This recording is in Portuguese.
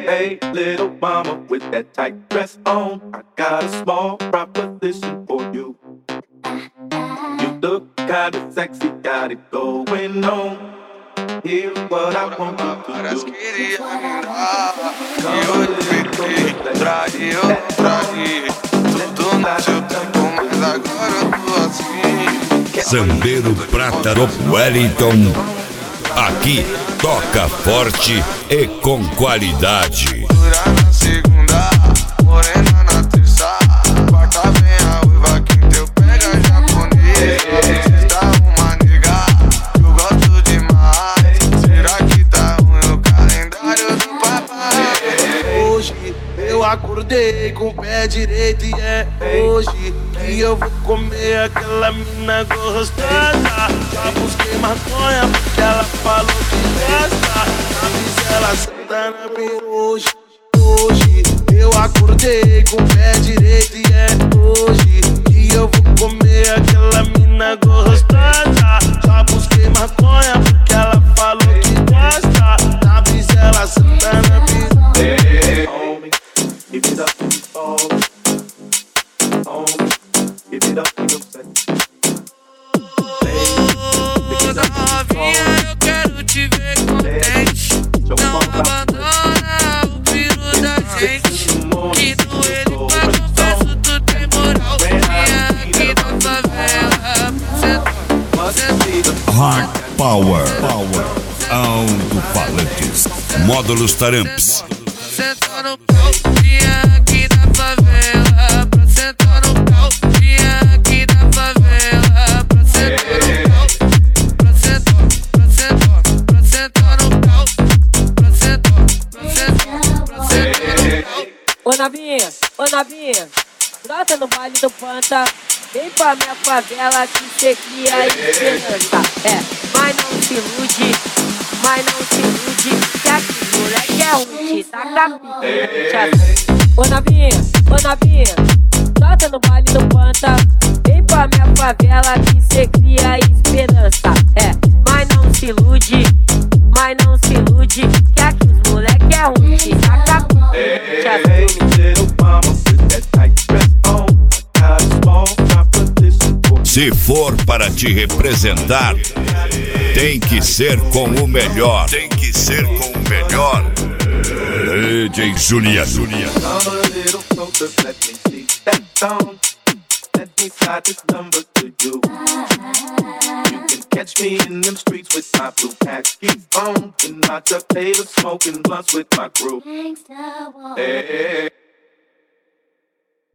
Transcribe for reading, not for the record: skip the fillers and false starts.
Hey, little mama with that tight dress on, I got a small proposition for you. You look kinda sexy, got it going on. Here's what I want you to do. Tudo no seu tempo, mas agora eu tô assim. Zambeiro Prátaro Wellington. Aqui toca forte e com qualidade. Na segunda, morena na terça, quarta vem a uiva, quinta eu pego a japonês. Sexta uma nega, eu gosto demais. Será que tá ruim o calendário do papai? Hoje eu acordei com o pé direito e é hoje que eu vou comer aquela mina gostosa. Já busquei maconha porque ela falou que gosta. A Gisela Santana vem hoje. Hoje eu acordei com o pé direito e é hoje que eu vou comer aquela mina gostosa. Já busquei maconha porque ela falou que gosta. A Gisela Santana vem. Hey, homie, give it up to the fall. Homie, give it up to your sex. Novinha, eu quero te ver contente. Não abandona o filho da gente. Que do ele pra confesso tu tem moral. Vinha aqui da favela. Hard Power. Alto-falantes. Módulos Taramps. Senta no pau, vinha aqui da favela. Pra sentar no pau, vinha aqui da favela. Pra sentar no pau, pra sentar no pau, pra sentar no pau. Ô Navinha, brota no baile do Panta. Vem pra minha favela que cê cria a esperança. Mas não se ilude, que aqui moleque é um te taca pica. Ô Navinha, brota no baile do Panta. Vem pra minha favela que cê cria a esperança. Mas não se ilude, que aqui os moleque é um te taca pica. Hey, little mama with that tight dress on, I got a small proposition for you. Se for para te representar, tem que ser com o melhor. DJ Juliano. Come a little closer, let me see that thong. Let me slide this number to you. You can catch me in them streets with my blue khakis on, in my tuxedo smoking blunts with my crew. Hey.